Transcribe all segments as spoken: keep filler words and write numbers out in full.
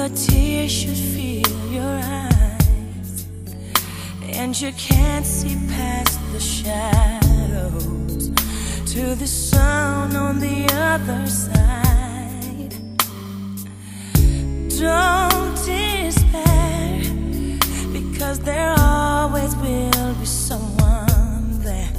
a tear should fill your eyes, and you can't see past the shadows to the sun on the other side. Don't despair, because there always will be someone there.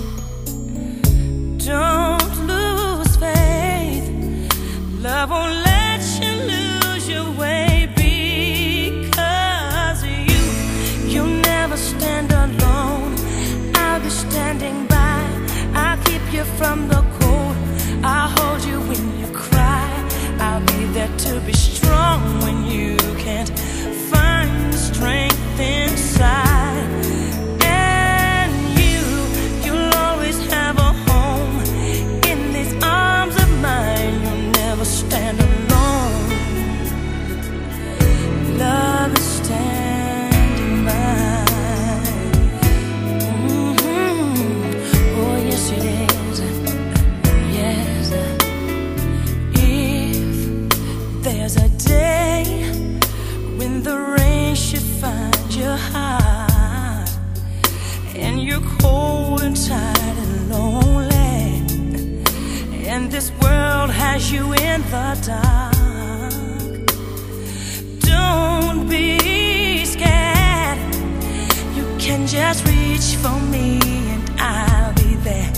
Don't lose faith, love won't let you lose your way, because you, you'll never stand alone. I'll be standing by, I'll keep you from the cold, I'll hold you when you cry, I'll be there to be strong when you can't find the strength inside. And you, you'll always have a home in these arms of mine. You'll never stand alone. Love is standing by. Mm-hmm. Oh yes it is. Yes. If there's a day when the rain should find your heart, and you're cold and tired and lonely, and this world has you in the dark, don't be scared. You can just reach for me and I'll be there.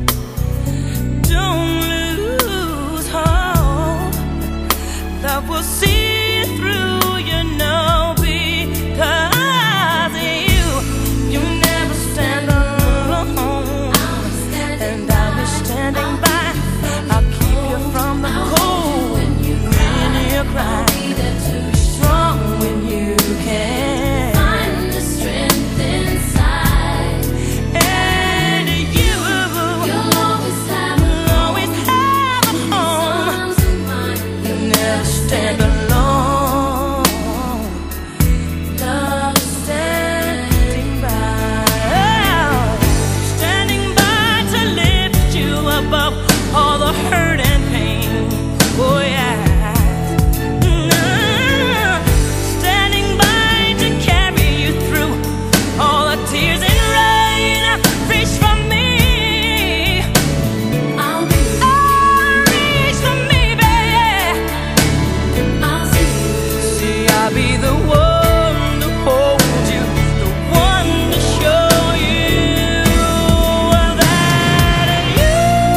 Don't lose hope, love will see you through, you know, because you, you never stand alone, and I'll be standing by. I'll keep you from the cold when you cry, strong when you can find the strength inside. And you, you'll always have a always have a home. You'll never stand alone. Love is standing by, standing by to lift you above all the hurt and pain. Oh yeah. Mm, standing by to carry you through all the tears and rain. Reach for me, I'll be oh, reach for me, baby. I'll see, see, I'll be the one to hold you, the one to show you that you,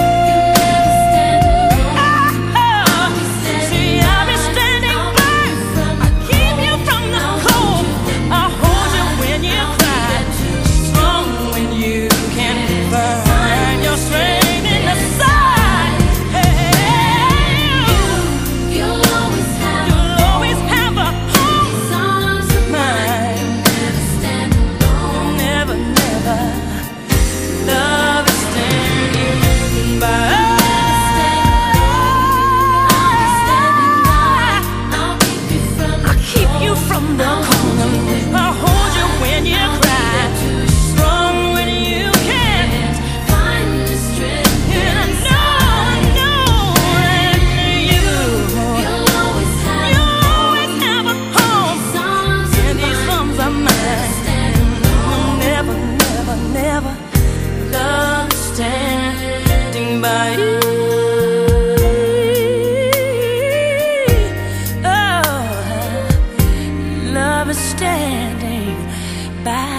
see, I'll be standing by. I'll keep you from the cold, I'll hold you when you cry, strong when you can't find your strength in the side. Hey, you'll always have, you'll always have a home. Mine, never, never. Love is standing by. I'll keep you from the cold, I'll hold you when you cry, strong when you can't find the strength. And I know, I know that you, you'll always have, you'll always have a home in these arms of mine. Never, never, never. Love is standing by you. Oh, love is standing by.